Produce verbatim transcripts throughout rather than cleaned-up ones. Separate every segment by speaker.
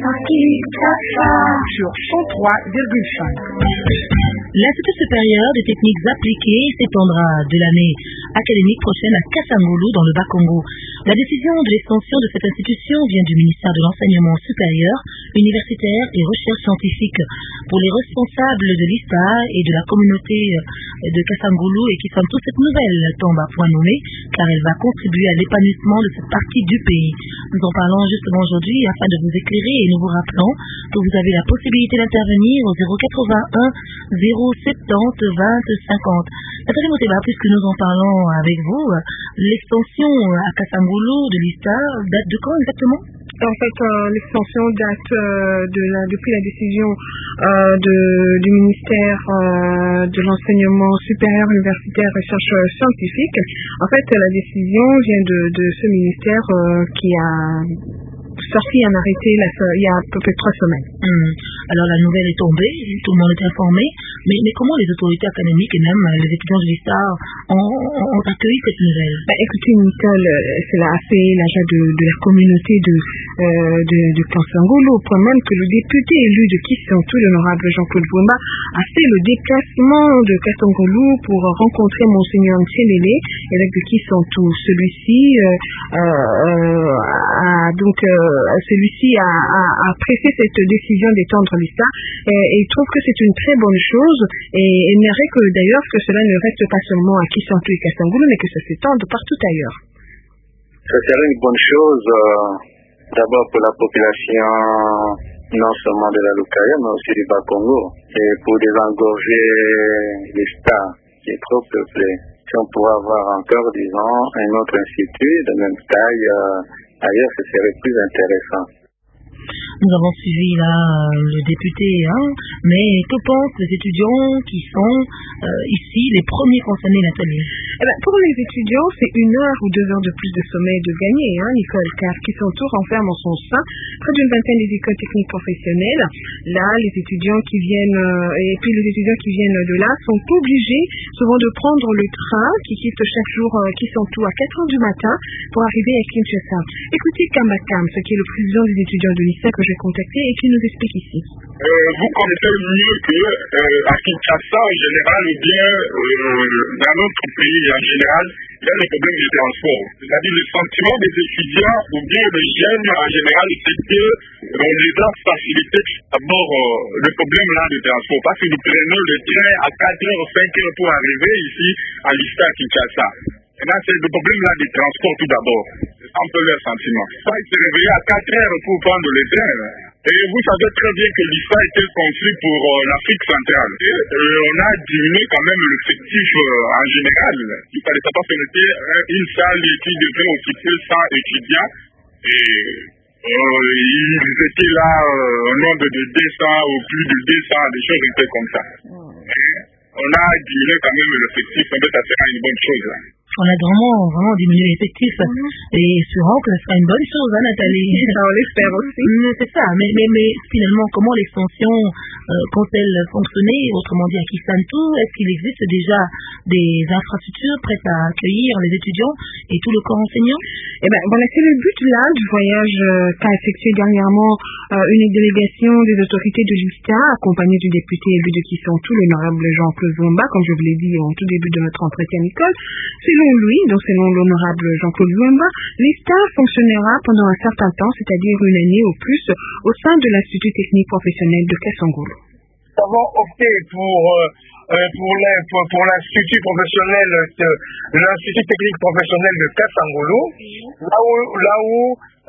Speaker 1: sur cent trois virgule cinq.
Speaker 2: L'Institut supérieur des techniques appliquées s'étendra de l'année académique prochaine à Kasangulu dans le Bas-Congo. La décision de l'extension de cette institution vient du ministère de l'Enseignement supérieur, universitaire et recherche scientifique. Pour les responsables de l'I S T A et de la communauté de Kasangulu et qui sont tous, cette nouvelle tombe à point nommé car elle va contribuer à l'épanouissement de cette partie du pays. Nous en parlons justement aujourd'hui afin de vous éclairer et nous vous rappelons que vous avez la possibilité d'intervenir au zéro quatre-vingt-un zéro soixante-dix vingt cinquante. Nathalie Moteba, puisque nous en parlons avec vous, l'extension à Kasangulu de l'I S T A date de quand exactement?
Speaker 3: En fait, euh, l'extension date euh, de la, depuis la décision euh, de, du ministère euh, de l'enseignement supérieur, universitaire, recherche scientifique. En fait, la décision vient de, de ce ministère euh, qui a sorti un arrêté la, il y a à peu près trois semaines.
Speaker 2: Hum. Alors la nouvelle est tombée, tout le monde est informé, mais, mais comment les autorités académiques et même les étudiants de l'I S T A ont, ont, ont accueilli cette nouvelle?
Speaker 3: Bah, écoutez, Nicole, cela a fait l'agent de, de la communauté de, euh, de, de Kasangulu, au point même que le député élu de Kisantu, l'honorable Jean-Claude Boumba, a fait le déplacement de Kasangulu pour rencontrer Monseigneur Ntchelele, évêque de Kisantu. Celui-ci euh, euh, a donc euh, celui-ci a, a, a pressé cette décision d'étendre l'I S T A et, et il trouve que c'est une très bonne chose et aimerait que d'ailleurs que cela ne reste pas seulement à Kisantu et Kasangulu mais que ça s'étende partout ailleurs.
Speaker 4: Ça serait une bonne chose euh, d'abord pour la population non seulement de la Lukaya mais aussi du Bas-Congo et pour désengorger l'I S T A qui est trop peuplé. Si on pourrait avoir encore, disons, un autre institut de même taille euh, ailleurs, ce serait plus intéressant.
Speaker 2: Nous avons suivi là le député, hein, mais que pensent les étudiants qui sont euh, ici les premiers concernés, Nathalie?
Speaker 3: Eh ben, pour les étudiants, c'est une heure ou deux heures de plus de sommeil de gagner, hein, Nicole, car Kisantu renferme en son sein près d'une vingtaine des écoles techniques professionnelles. Là, les étudiants qui viennent, euh, et puis les étudiants qui viennent de là sont obligés souvent de prendre le train qui quitte chaque jour euh, Kisantu à quatre heures du matin pour arriver à Kinshasa. Écoutez Kambakam, ce qui est le président des étudiants de l'I S T A que j'ai contacté et qui nous explique ici.
Speaker 5: Euh, vous connaissez mieux que euh, à Kinshasa en général ou bien euh, dans notre pays en général, il y a le problème du transport. C'est-à-dire le sentiment des étudiants ou bien des jeunes en général, c'est que on les a facilité d'abord euh, le problème là de transport. Parce que nous prenons le train à quatre heures ou cinq heures pour arriver ici à l'I S T A à Kinshasa. Et là, c'est le problème là du transport tout d'abord. C'est un peu leur sentiment. Ça, ils se réveillent à quatre heures pour prendre le train. Et vous savez très bien que l'I S T A a été construit pour euh, l'Afrique centrale. Et euh, on a diminué quand même l'effectif euh, en général. Il fallait savoir que c'était une salle qui devait occuper cent étudiants. Et euh, ils étaient là euh, au nombre de deux cents ou plus de deux cents, des choses étaient comme ça. Et on a diminué quand même l'effectif, mais ça sera une bonne chose là.
Speaker 2: On a vraiment, vraiment diminué l'effectif. Mm-hmm. Et sûrement que ce sera une bonne chose, hein, Nathalie?
Speaker 3: Ça, on l'espère aussi.
Speaker 2: Mais c'est ça. Mais, mais, mais finalement, comment l'extension euh, compte-t-elle fonctionner? Autrement dit, à Kisantu, est-ce qu'il existe déjà des infrastructures prêtes à accueillir les étudiants et tout le corps enseignant?
Speaker 3: Eh ben, voilà, c'est le but là du voyage euh, qu'a effectué dernièrement euh, une délégation des autorités de l'I S T A, accompagnée du député élu de Kisantu, l'honorable Jean-Claude Boumba, comme je vous l'ai dit au tout début de notre entretien, Nicole. Selon lui, donc selon l'honorable Jean-Claude Boumba, l'I S T A fonctionnera pendant un certain temps, c'est-à-dire une année au plus, au sein de l'Institut technique professionnel de Kasangulu.
Speaker 5: Nous avons opté pour euh, pour, les, pour, pour l'Institut professionnel de l'Institut technique professionnel de Kasangulu, là où là où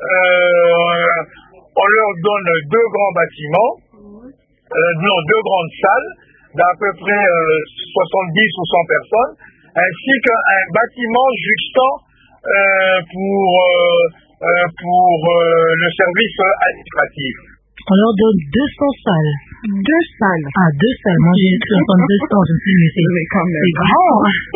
Speaker 5: euh, on leur donne deux grands bâtiments, euh, non deux grandes salles d'à peu près euh, soixante-dix ou cent personnes, ainsi qu'un bâtiment juxtant euh, pour euh, euh, pour euh, le service administratif.
Speaker 2: On leur donne deux cents salles.
Speaker 3: Deux salles.
Speaker 2: Ah, deux salles. Moi, j'ai cru entendre deux cents. Je me suis dit, mais c'est,
Speaker 3: mais quand même.
Speaker 2: C'est grand.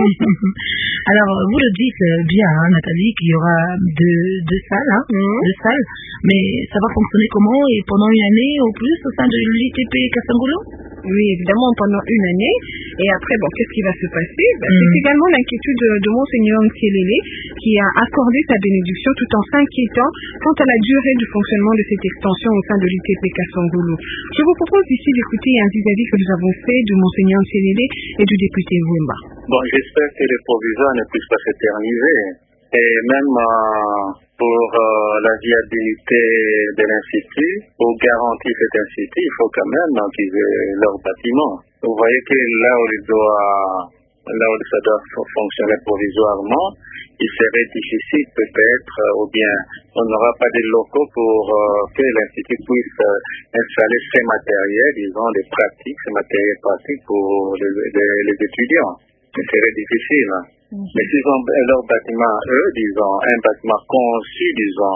Speaker 2: Alors, vous le dites bien, hein, Nathalie, qu'il y aura deux, deux salles, hein, mmh. deux salles. Mais ça va fonctionner comment et pendant une année ou plus au sein de l'I T P Kasangulu?
Speaker 3: Oui, évidemment, pendant une année. Et après, bon, qu'est-ce qui va se passer? Ben, mm. C'est également l'inquiétude de, de Monseigneur Ntsielele qui a accordé sa bénédiction tout en s'inquiétant quant à la durée du fonctionnement de cette extension au sein de l'U T P Kasangulu. Je vous propose ici d'écouter un vis-à-vis que nous avons fait de Monseigneur Ntsielele et du député Wimba.
Speaker 4: Bon, j'espère que les provisoires ne puissent pas s'éterniser. Et même euh, pour euh, la viabilité de l'Institut, pour garantir cet Institut, il faut quand même qu'ils aient leur bâtiment. Vous voyez que là où, il doit, là où ça doit fonctionner provisoirement, il serait difficile peut-être, ou bien on n'aura pas de locaux pour euh, que l'Institut puisse euh, installer ces matériels, disons, des pratiques, ces matériels pratiques pour les, les, les étudiants. Ce serait difficile. Mm-hmm. Mais s'ils ont leur bâtiment, eux, disons, un bâtiment conçu, disons,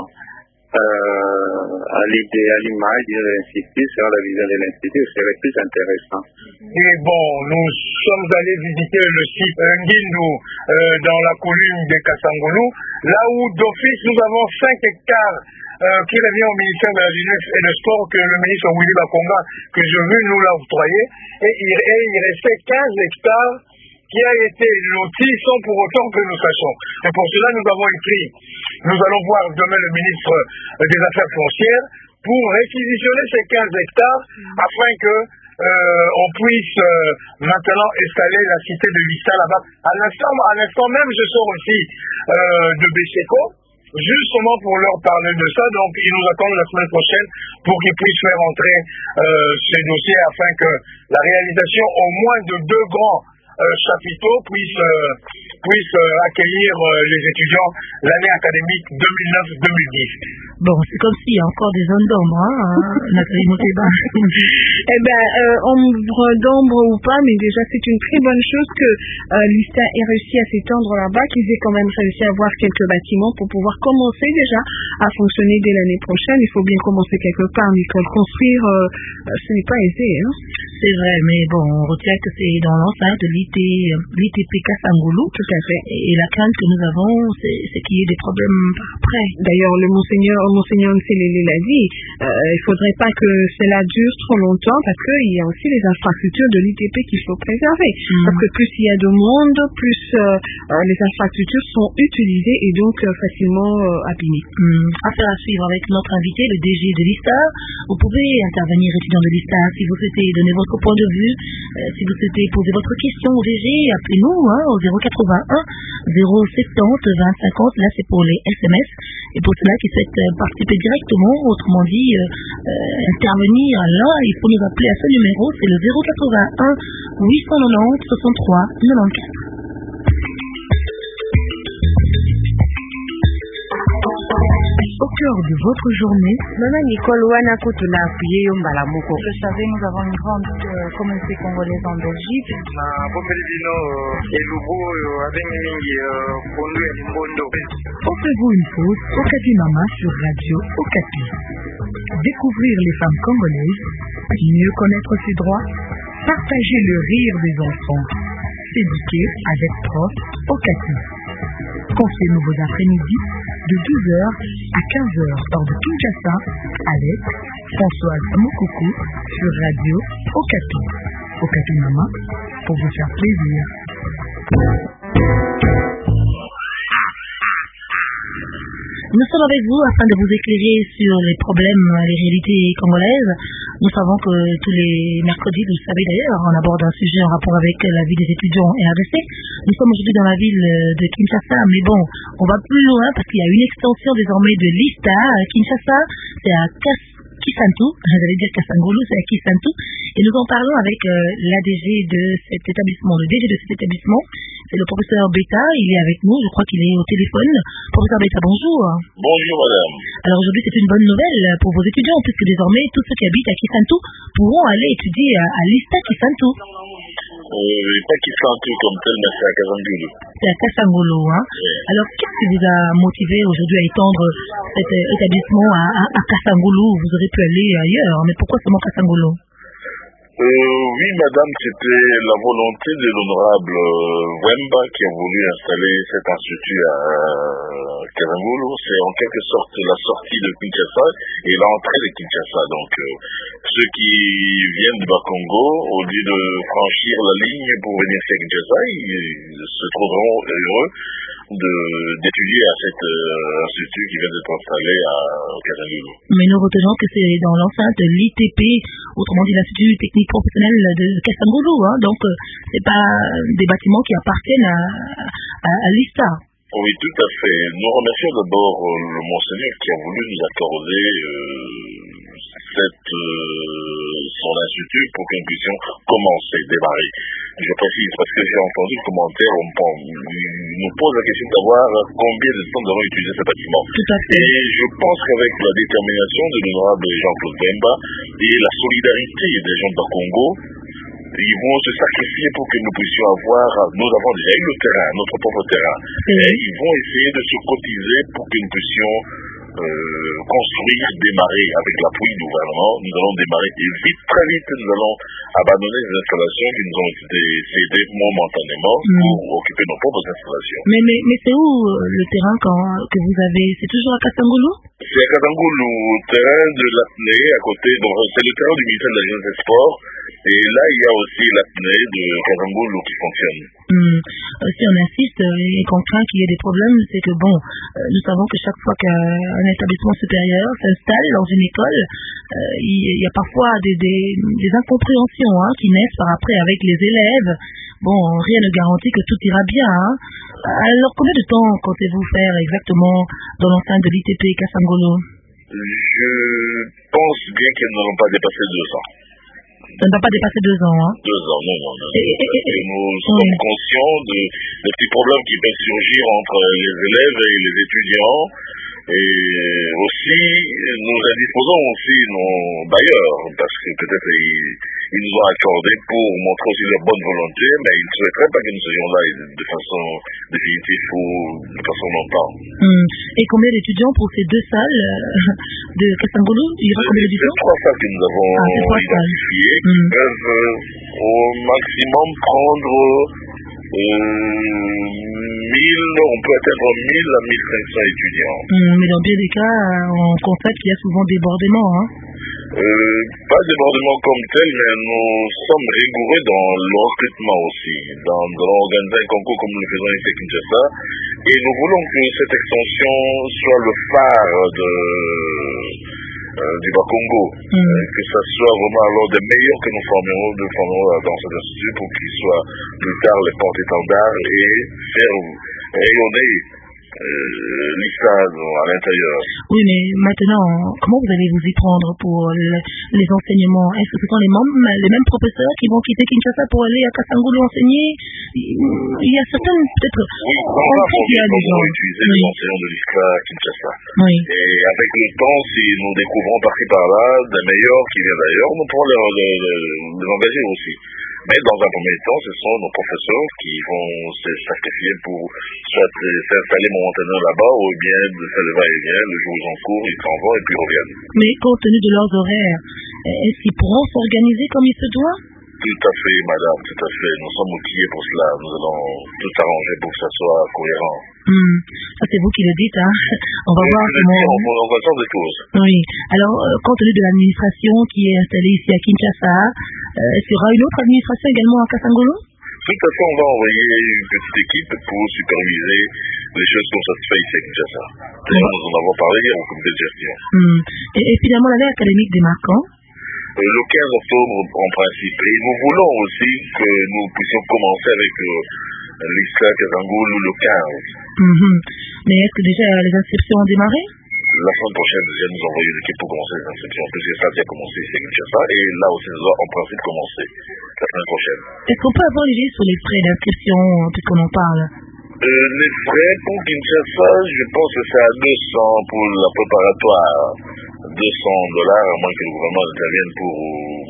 Speaker 4: euh, à l'idée, à l'image de l'Institut, sur la vision de l'Institut, ce serait plus intéressant.
Speaker 5: Et bon, nous sommes allés visiter le site Ngindu euh, dans la commune de Kasangulu, là où d'office nous avons cinq hectares euh, qui revient au ministère de la Jeunesse et des Sports que le ministre Willy Bakonga, que je veux nous l'a octroyé, et il, et il restait quinze hectares qui a été loti sans pour autant que nous sachions. Et pour cela, nous avons écrit, nous allons voir demain le ministre des Affaires foncières pour réquisitionner ces quinze hectares afin que euh, on puisse euh, maintenant installer la cité de Vista là-bas. À l'instant, à l'instant même, je sors aussi euh, de Béchéco, justement pour leur parler de ça. Donc, ils nous attendent la semaine prochaine pour qu'ils puissent faire entrer euh, ces dossiers afin que la réalisation au moins de deux grands Euh, chapiteaux puisse, euh, puisse euh, accueillir euh, les étudiants l'année académique deux mille neuf deux mille dix.
Speaker 2: Bon, c'est comme s'il y a encore des zones d'ombre, hein, Nathalie Moteba.
Speaker 3: Eh bien, euh, ombre d'ombre ou pas, mais déjà c'est une très bonne chose que euh, l'U S T A ait réussi à s'étendre là-bas, qu'ils aient quand même réussi à avoir quelques bâtiments pour pouvoir commencer déjà à fonctionner dès l'année prochaine. Il faut bien commencer quelque part, mais pour le construire, euh, ce n'est pas aisé. Hein.
Speaker 2: C'est vrai, mais bon, on retient que c'est dans l'enceinte de l'I T P Kasangulu.
Speaker 3: Tout à fait.
Speaker 2: Et la crainte que nous avons, c'est, c'est qu'il y ait des problèmes par après.
Speaker 3: D'ailleurs, le Monseigneur, Monseigneur Ntsielele l'a dit, euh, il ne faudrait pas que cela dure trop longtemps parce qu'il y a aussi les infrastructures de l'I T P qu'il faut préserver. Mmh. Parce que plus il y a de monde, plus euh, euh, les infrastructures sont utilisées et donc euh, facilement euh, abîmées.
Speaker 2: Mmh. Affaire à suivre avec notre invité, le D G de l'I S T A. Vous pouvez intervenir, étudiant de l'I S T A, si vous souhaitez donner votre point de vue, euh, si vous souhaitez poser votre question au D G, appelez-nous hein, au zéro quatre-vingt-un zéro soixante vingt cinquante. Là, c'est pour les S M S. Et pour cela qui souhaitent euh, participer directement, autrement dit, euh, euh, intervenir là, il faut nous appeler à ce numéro, c'est le zéro quatre-vingt-un huit cent quatre-vingt-dix soixante-trois quatre-vingt-quatorze. Au cœur de votre journée,
Speaker 6: Maman Nicole Wana Kotula appuyé Yombala Moko.
Speaker 1: Vous le savez, nous avons une grande euh, communauté congolaise en Belgique.
Speaker 2: Offrez-vous une pause Okapi Mama sur Radio Okapi. Découvrir les femmes congolaises, mieux connaître ses droits, partager le rire des enfants, s'éduquer avec prof Okapi. Confiez-nous vos après-midi de douze heures à quinze heures hors de Kinshasa avec Françoise Mokoko sur Radio Okapi. Okapi Mama pour vous faire plaisir. Nous sommes avec vous afin de vous éclairer sur les problèmes, les réalités congolaises. Nous savons que tous les mercredis, vous le savez d'ailleurs, on aborde un sujet en rapport avec la vie des étudiants en R D C. Nous sommes aujourd'hui dans la ville de Kinshasa, mais bon, on va plus loin parce qu'il y a une extension désormais de l'I S T A à Kinshasa, c'est à Kisantu, j'allais dire Kasangulu, c'est à Kisantu, et nous en parlons avec euh, l'A D G de cet établissement, le D G de cet établissement, c'est le professeur Beta, il est avec nous, je crois qu'il est au téléphone. Professeur Beta, bonjour.
Speaker 5: Bonjour madame.
Speaker 2: Alors aujourd'hui c'est une bonne nouvelle pour vos étudiants, puisque désormais tous ceux qui habitent à Kisantu pourront aller étudier à, à l'I S T A Kisantu.
Speaker 5: Euh, pas Kisantu comme tel, mais c'est à Kasangulu.
Speaker 2: C'est à Kasangulu, hein. Ouais. Alors qu'est-ce qui vous a motivé aujourd'hui à étendre cet établissement à, à, à Kasangulu? Vous aurez pu aller ailleurs, mais pourquoi seulement Kasangulu?
Speaker 5: Euh, oui, madame, c'était la volonté de l'honorable euh, Wemba qui a voulu installer cet institut à euh, Kasangulu. C'est en quelque sorte la sortie de Kinshasa et l'entrée de Kinshasa. Donc, euh, ceux qui viennent du Bas-Congo, au lieu de franchir la ligne pour venir à Kinshasa, ils se trouveront heureux de d'étudier à cet euh, institut qui vient d'être installé à Kasangulu.
Speaker 2: Mais nous retenons que c'est dans l'enceinte de l'I T P, autrement dit l'Institut Technique Professionnel de Kasangulu, hein, donc euh, c'est pas des bâtiments qui appartiennent à, à, à l'I S T A.
Speaker 5: Oui, tout à fait. Nous remercions d'abord euh, le Monseigneur qui a voulu nous accorder euh, cette, euh, son institut pour que nous puissions commencer, démarrer. Je précise parce que j'ai entendu le commentaire, on, on, on nous pose la question de savoir combien de temps nous avons utilisé ce bâtiment.
Speaker 2: Tout à fait.
Speaker 5: Et je pense qu'avec la détermination de l'honorable Jean-Claude Wemba et la solidarité des gens de Congo, ils vont se sacrifier pour que nous puissions avoir, nous avons déjà eu le terrain, notre propre terrain, mmh. et ils vont essayer de se cotiser pour que nous puissions euh, construire, démarrer avec l'appui du gouvernement. Nous allons démarrer et vite, très vite, nous allons abandonner les installations qui nous ont été cédées momentanément mmh. pour occuper nos propres installations.
Speaker 2: Mais, mais, mais c'est où le terrain quand, que vous avez? C'est toujours à Kasangulu?
Speaker 5: C'est à Kasangulu, au terrain de l'Apnée, à côté, donc c'est le terrain du ministère de la Jeunesse et des Sports. Et là, il y a aussi l'apnée de Kasangulu qui fonctionne.
Speaker 2: Hum. Euh, si on insiste et qu'on craint qu'il y ait des problèmes, c'est que bon, euh, nous savons que chaque fois qu'un établissement supérieur s'installe dans une école, euh, il y a parfois des, des, des incompréhensions hein, qui naissent par après avec les élèves. Bon, rien ne garantit que tout ira bien. Hein. Alors, combien de temps comptez-vous faire exactement dans l'enceinte de l'I T P Kasangulu?
Speaker 5: Je pense bien que nous n'allons pas dépasser deux ans.
Speaker 2: Ça ne va pas dépasser deux ans, hein?
Speaker 5: Deux ans, non, non, non.
Speaker 2: Et, et, et,
Speaker 5: nous sommes
Speaker 2: oui.
Speaker 5: conscients de, des petits problèmes qui peuvent surgir entre les élèves et les étudiants. Et aussi, nous indisposons aussi nos bailleurs, parce que peut-être ils, ils nous ont accordé pour montrer aussi leur bonne volonté, mais ils ne souhaiteraient pas que nous soyons là de façon définitive ou de façon longtemps.
Speaker 2: Hum. Et combien d'étudiants pour ces deux salles de Kasangulu? Il y aura combien d'étudiants?
Speaker 5: C'est trois salles que nous avons ah, identifiées, qui hum. peuvent euh, au maximum prendre euh, mille, on peut atteindre mille à mille cinq cents étudiants.
Speaker 2: Hum, mais dans bien des cas, on constate qu'il y a souvent débordement, hein?
Speaker 5: Euh, pas débordement comme tel, mais nous sommes rigoureux dans le recrutement aussi. Dans, nous allons organiser un concours comme nous le faisons ici à Kinshasa. Et nous voulons que cette extension soit le phare de, euh, du Bas-Congo. Mm. Euh, que ce soit vraiment alors des meilleurs que nous formerons, nous formerons dans cet institut pour qu'ils soient plus tard les porte-étendards et faire rayonner Euh, l'ISAD à l'intérieur.
Speaker 2: Oui, mais maintenant, comment vous allez vous y prendre pour le, les enseignements? Est-ce que ce sont les mêmes, les mêmes professeurs qui vont quitter Kinshasa pour aller à Kasangulu enseigner? Il y a certaines, peut-être...
Speaker 5: Oui, on va pouvoir utiliser oui. les enseignants de l'I S C A à Kinshasa.
Speaker 2: Oui.
Speaker 5: Et avec le temps, si nous découvrons par-ci par-là des meilleurs qui viennent d'ailleurs, nous pourrons les, les, les, les engager aussi. Mais dans un premier temps, ce sont nos professeurs qui vont se sacrifier pour soit s'installer momentanément là-bas ou bien de faire le va-et-vient, le jour où ils ont cours, ils s'en vont et puis reviennent.
Speaker 2: Mais compte tenu de leurs horaires, est-ce qu'ils pourront s'organiser comme il se doit?
Speaker 5: Tout à fait, madame, tout à fait. Nous sommes outillés pour cela. Nous allons tout arranger pour que ça soit cohérent.
Speaker 2: Hum, ça c'est vous qui le dites, hein. On va
Speaker 5: oui,
Speaker 2: voir comment...
Speaker 5: On va voir des choses.
Speaker 2: Oui. Alors, euh, compte tenu de l'administration qui est installée ici à Kinshasa, euh, est-ce qu'il y aura une autre administration également à Kasangulu?
Speaker 5: Tout à fait, on va envoyer une petite équipe pour superviser les choses qu'on se fait ici à Kinshasa. D'ailleurs, nous en avons parlé hier au comité de gestion. Hum.
Speaker 2: Et, et finalement, l'année académique démarre quand?
Speaker 5: Le quinze octobre en principe. Et nous voulons aussi que nous puissions commencer avec euh, l'I S C A Kasangulu le quinze.
Speaker 2: Mm-hmm. Mais est-ce que déjà les inscriptions ont démarré?
Speaker 5: La semaine prochaine, déjà, nous envoyons une équipe pour commencer les inscriptions, puisque ça a déjà commencé ici à Kinshasa, et là aussi, nous allons en principe commencer la semaine prochaine.
Speaker 2: Est-ce qu'on peut avoir une idée sur les frais d'inscription, puisqu'on en parle?
Speaker 5: euh, Les frais pour Kinshasa, je pense que c'est à deux cents pour la préparatoire. deux cents dollars, à moins que le gouvernement intervienne pour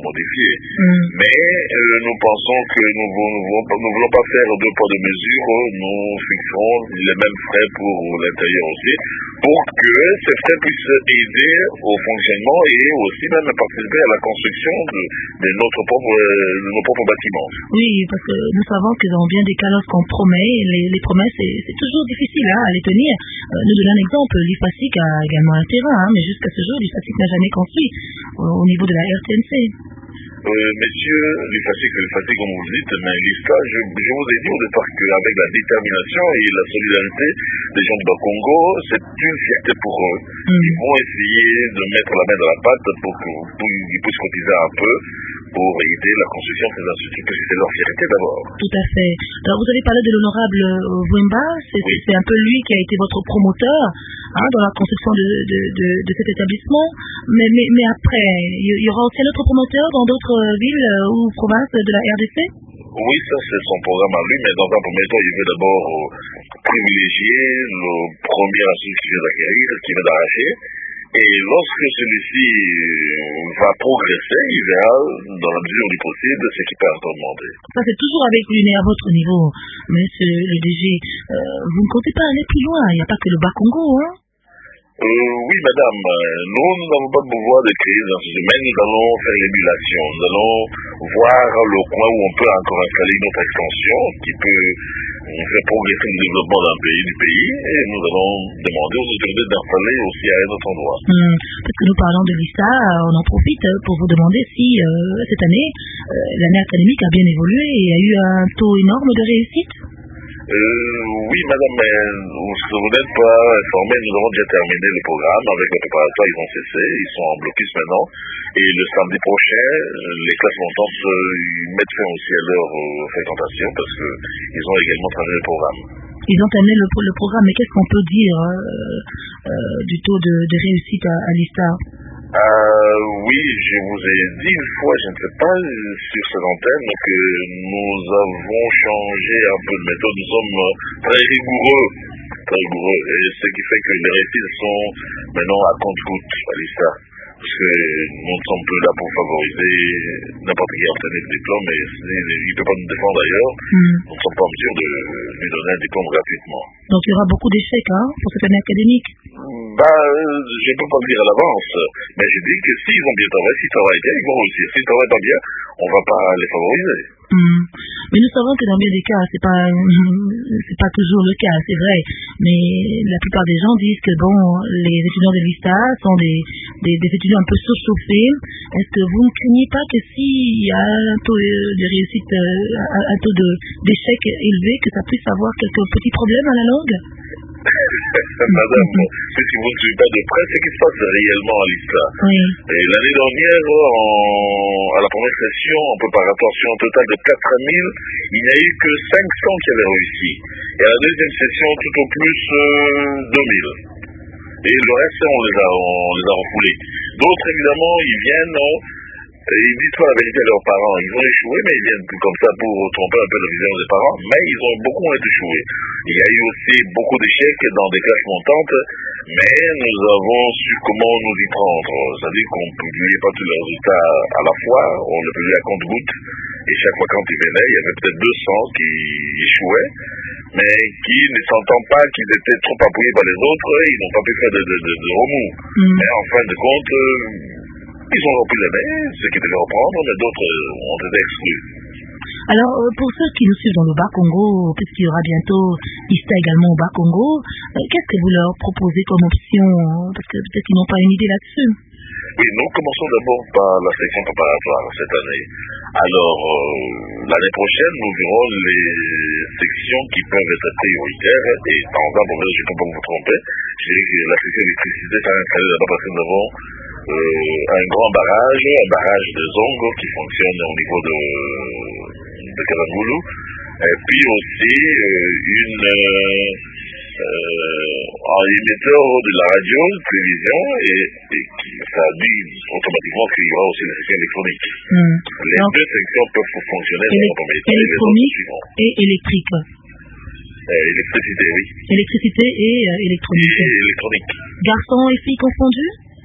Speaker 5: modifier. Mm. Mais euh, nous pensons que nous ne voulons, nous voulons pas faire deux poids deux mesures, nous fixerons les mêmes frais pour l'intérieur aussi, pour que ces frais puissent aider au fonctionnement et aussi même participer à la construction de, de, notre propre, de nos propres bâtiments.
Speaker 2: Oui, parce que nous savons que dans bien des cas, lorsqu'on promet, les, les promesses, c'est, c'est toujours difficile hein, à les tenir. Euh, nous donnons un exemple, l'I F A S I C a également un terrain, hein, mais jusqu'à ce jour, l'I F A S I C n'a jamais construit au, au niveau de la R T N C.
Speaker 5: Euh, messieurs, l'I F A S I C, l'I F A S I C comme vous dites, mais l'I F A, je, je vous ai dit au départ qu'avec la détermination et la solidarité des gens du Bas-Congo, c'est une fierté pour eux. Mm. Ils vont essayer de mettre la main dans la pâte pour qu'ils puissent cotiser un peu pour aider la construction de ces instituts, parce que c'est leur fierté d'abord.
Speaker 2: Tout à fait. Alors vous avez parlé de l'honorable Wemba, c'est, oui. c'est un peu lui qui a été votre promoteur hein, dans la construction de, de, de, de cet établissement, mais, mais, mais après, il y aura aussi un autre promoteur dans d'autres villes ou provinces de la R D C?
Speaker 5: Oui, ça c'est son programme à lui, mais dans un premier temps, il veut d'abord privilégier le premier institut qu'il vient d'acquérir, qu'il vient d'arracher. Et lorsque celui-ci va progresser, il verra, dans la mesure du possible, ce qu'il peut encore demander.
Speaker 2: Ça, c'est toujours avec lui, mais à votre niveau, monsieur le D G. Euh, vous ne comptez pas aller plus loin, il n'y a pas que le Bas-Congo, hein?
Speaker 5: Euh, oui, madame, nous, nous n'avons pas de pouvoir de créer des instituts, mais nous allons faire l'émulation. Nous allons voir le coin où on peut encore installer notre extension qui peut faire progresser le développement d'un pays, du pays, et nous allons demander aux autorités d'installer aussi à un autre endroit.
Speaker 2: Hum, parce que nous parlons de l'I S A, on en profite pour vous demander si euh, cette année, euh, l'année académique a bien évolué et a eu un taux énorme de réussite.
Speaker 5: Euh, oui, madame, mais vous n'êtes pas informé, nous avons déjà terminé le programme avec le préparatoire, ils ont cessé, ils sont en blocus maintenant, et le samedi prochain, les classes montantes ils mettent fin aussi à leur euh, fréquentation parce qu'ils ont également terminé le programme.
Speaker 2: Ils ont terminé le, le programme, mais qu'est-ce qu'on peut dire euh, euh, du taux de, de réussite à, à l'I S A?
Speaker 5: Euh, oui, je vous ai dit une fois, je ne sais pas sur cette antenne, que nous avons changé un peu de méthode. Nous sommes très rigoureux, très rigoureux, et ce qui fait que les réussites sont maintenant à compte-gouttes à l'I S A. Parce que nous ne sommes plus là pour favoriser n'importe qui a obtenu le diplôme, mais il ne peut pas nous défendre d'ailleurs. Mm. Nous ne sommes pas en mesure de lui donner un diplôme gratuitement.
Speaker 2: Donc il y aura beaucoup d'échecs hein, pour cette année académique.
Speaker 5: Bah, je ne peux pas le dire à l'avance, mais je dis que s'ils ont bien travaillé, s'ils travaillent bien, ils vont réussir. S'ils travaillent pas bien, on ne va pas les favoriser.
Speaker 2: Mmh. Mais nous savons que dans bien des cas, c'est pas, c'est pas toujours le cas, c'est vrai. Mais la plupart des gens disent que bon, les étudiants de l'I S A sont des, des, des étudiants un peu surchauffés. Est-ce que vous ne craignez pas que s'il y a un taux de réussite, un, un taux de, d'échec élevé, que ça puisse avoir quelques petits problèmes à la langue?
Speaker 5: Madame, puisque vous ne suivez pas de près ce qui se passe réellement à l'I S A.
Speaker 2: Oui.
Speaker 5: Et l'année dernière, en, à la première session, en préparation sur un total de quatre mille, il n'y a eu que cinq cents qui avaient réussi. Et à la deuxième session, tout au plus euh, deux mille. Et le reste, on les a, on les a refoulés. D'autres, évidemment, ils viennent... Euh, ils disent pas la vérité à leurs parents. Ils ont échoué, mais ils viennent comme ça pour tromper un peu la vision des parents. Mais ils ont beaucoup échoué. Il y a eu aussi beaucoup d'échecs dans des classes montantes, mais nous avons su comment nous y prendre. C'est-à-dire qu'on ne publiait pas tous les résultats à la fois, on le publiait à compte-gouttes. Et chaque fois quand ils venaient, il y avait peut-être deux cents qui échouaient, mais qui, ne sentant pas qu'ils étaient trop appuyés par les autres, ils n'ont pas pu faire de, de, de, de remous. Mm. Mais en fin de compte, ils ont repris la main, ceux qui devaient reprendre, mais d'autres ont été exclus.
Speaker 2: Alors, pour ceux qui nous suivent dans le Bas-Congo, puisqu'il y aura bientôt I S A également au Bas-Congo, qu'est-ce que vous leur proposez comme option? Parce que peut-être qu'ils n'ont pas une idée là-dessus.
Speaker 5: Oui, nous commençons d'abord par la section préparatoire cette année. Alors, euh, l'année prochaine, nous verrons les sections qui peuvent être prioritaires. Et par exemple, je ne peux pas vous tromper, je dirais que la section électricité sera installée d'abord parce que nous avons euh, un grand barrage, un barrage de Zongo qui fonctionne au niveau de, de Kalangoulou. Et puis aussi euh, une... Euh, Euh, en émetteur de la radio, de la télévision, et, et qui, ça dit automatiquement qu'il y aura aussi des sections électroniques. Mmh. Les Donc, deux sections peuvent fonctionner dans le premier temps,
Speaker 2: électronique et électrique.
Speaker 5: Euh, électricité, oui.
Speaker 2: Électricité et euh, électronique.
Speaker 5: Et électronique.
Speaker 2: Garçons et filles confondus?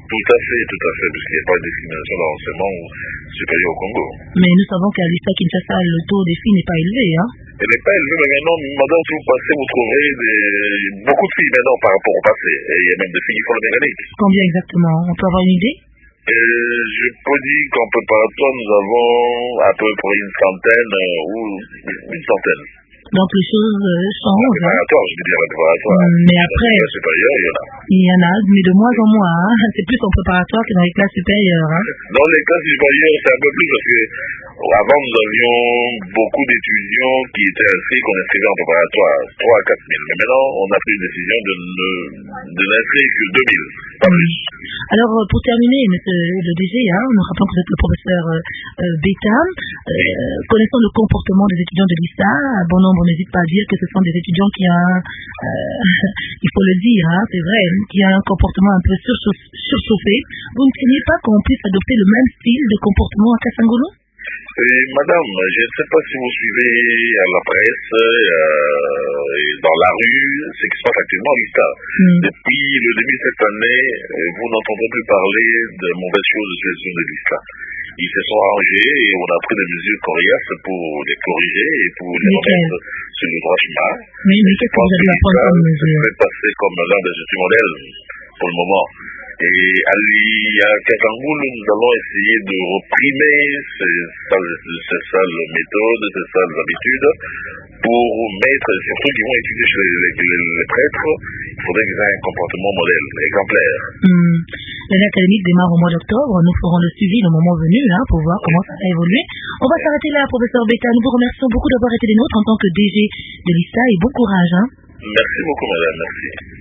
Speaker 7: Tout à fait, tout à fait, parce qu'il n'y a pas de discrimination dans l'enseignement supérieur au Congo.
Speaker 2: Mais nous savons qu'à l'I S A Kinshasa, le taux des filles n'est pas élevé, hein.
Speaker 7: Elle n'est pas élevée, mais maintenant, madame, si vous passez, vous trouverez des... beaucoup de filles maintenant par rapport au passé. Et il y a même des filles qui font le mécanique.
Speaker 2: Combien exactement? On peut avoir une idée?
Speaker 7: Euh, je peux dire qu'en préparatoire, nous avons à peu près une centaine euh, ou une centaine.
Speaker 2: Donc les choses euh, changent.
Speaker 7: Préparatoire, je veux dire, préparatoire.
Speaker 2: Mais après,
Speaker 7: dans les classes supérieures, il y en a.
Speaker 2: Il y en a, mais de moins en moins. Hein. C'est plus en préparatoire que dans les classes supérieures. Hein.
Speaker 7: Dans les classes supérieures, c'est un peu plus parce que avant, nous avions beaucoup d'étudiants qui étaient inscrits, qu'on inscrivait en préparatoire, trois à quatre mille. Mais maintenant, on a pris une décision de, ne, de n'inscrire que deux mille, pas plus.
Speaker 2: Alors, pour terminer, monsieur le D G, hein, nous rappelons que vous êtes le professeur euh, Bétam. Euh, connaissant le comportement des étudiants de l'I S A, bon nombre n'hésite pas à dire que ce sont des étudiants qui ont, euh, il faut le dire, hein, c'est vrai, qui ont un comportement un peu surchauffé. Vous ne craignez pas qu'on puisse adopter le même style de comportement à Kasangolo?
Speaker 7: Et madame, je ne sais pas si vous suivez à la presse euh, et dans la rue ce qui se passe actuellement à l'I S A. Mm. Depuis le début de cette année, vous n'entendrez plus parler de mauvaises choses de gestion de l'I S A. Ils se sont arrangés et on a pris des mesures coriaces pour les corriger et pour les remettre sur le droit chemin.
Speaker 2: Mais, mais qu'est-ce que vous allez apprendre comme mesure?
Speaker 7: C'est passé comme l'un des outils modèles pour le moment. Et à Kasangulu, nous allons essayer de reprimer ces sales méthodes, ces sales habitudes, pour mettre, surtout qui vont étudier chez les, les, les prêtres, il faudrait qu'ils aient un comportement modèle, exemplaire.
Speaker 2: Hum. L'année académique démarre au mois d'octobre, nous ferons le suivi le moment venu, hein, pour voir comment ça va évoluer. On va s'arrêter là, professeur Beta. Nous vous remercions beaucoup d'avoir été des nôtres en tant que D G de l'I S A et bon courage. Hein.
Speaker 7: Merci beaucoup, madame, merci.